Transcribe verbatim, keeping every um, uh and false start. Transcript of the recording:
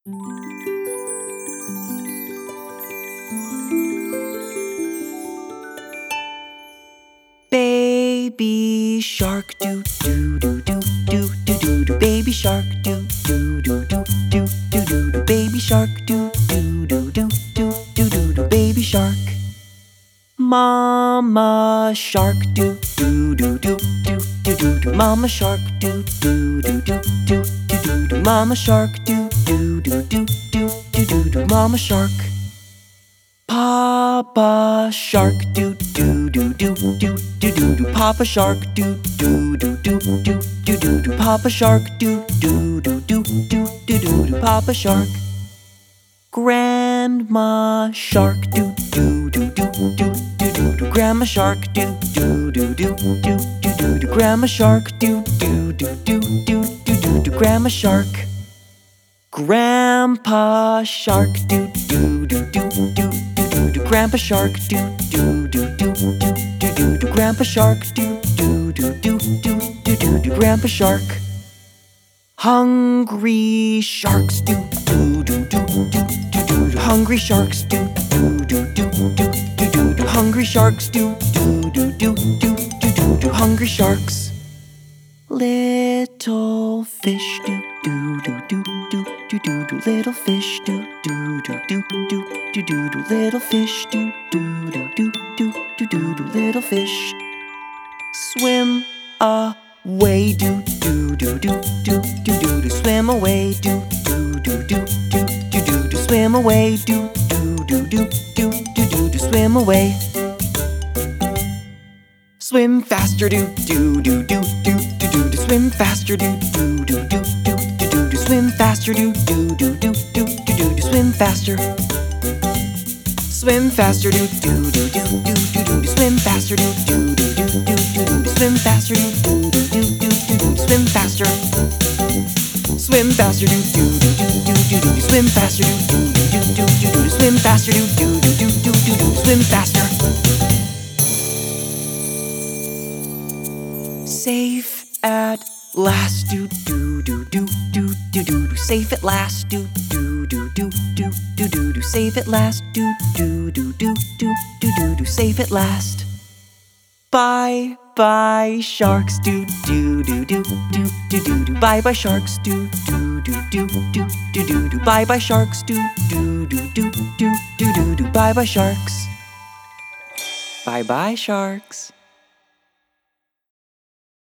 Baby shark, do do do do do do do do. Baby shark, do do do do do do do do. Baby shark, do do do do do do do do. Baby shark. Mama shark, do do do do do do do do. Mama shark, do do do do do do do do. Mama shark, do do do do do do do do. Mama shark. Papa shark, do do do do do do do do. Papa shark, do do do do do do do do. Papa shark, do do do do do do do do. Papa shark. Grandma shark, do do do do do do do do. Grandma shark, do do do do do do do do. Grandma shark, do do do do do do do do. Grandma shark. Grandpa shark, do do do do do do do. Grandpa shark, do do do do do do do do. Grandpa shark, do do do do do do do do. Grandpa shark. Hungry sharks, do do do do do do do do. Hungry sharks, do do do do do do do do. Hungry sharks, do do do do do do do do. Hungry sharks. Little fish, do do do do do do do do. Little fish, do do do do do do do do. Little fish, do do do do do do do do. Little fish. Swim away, do do do do do do do do. Swim away, do do do do do do do do. Swim away, do do do do do do do do. Swim away. Swim faster, do do do do do do do do. Swim faster, do do do do do do do do. Swim faster, do do do do do do do do. Swim faster. Swim faster, do do do do do do do. Swim faster, do do do do do do do. Swim faster, do do do do do do do. Swim faster. Swim faster, do do do do do do do. Swim faster, do do do do do do. Swim faster, do do do do do do do. Swim faster. Safe at last, do do do do do do do do. Safe at last, do do do do do do do do. Safe at last, do do do do do do do do. Safe at last. Bye bye sharks, do do do do do do do do. Bye bye sharks, do do do do do do do do. Bye bye sharks, do do do do do do do do. Bye bye sharks. Bye bye sharks.